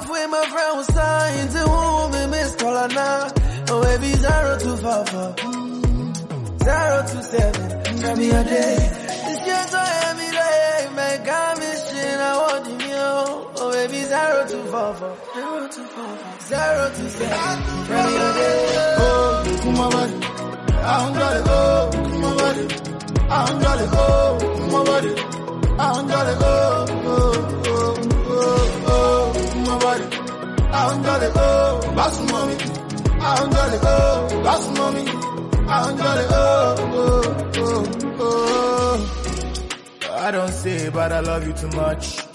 love with my friend was signed to whom we miss color now. Oh baby 0244 027. Tell me a day. This year so every day. Man, God mission, I want you. Oh baby 0244 027. Tell me a day. Oh, my body. I'm gonna go. My body. I'm gonna go. My body. I'm gonna go. My body. I'm gonna go. That's mommy. I'm gonna go. That's mommy. I'm gonna go. I don't say, but I love you too much.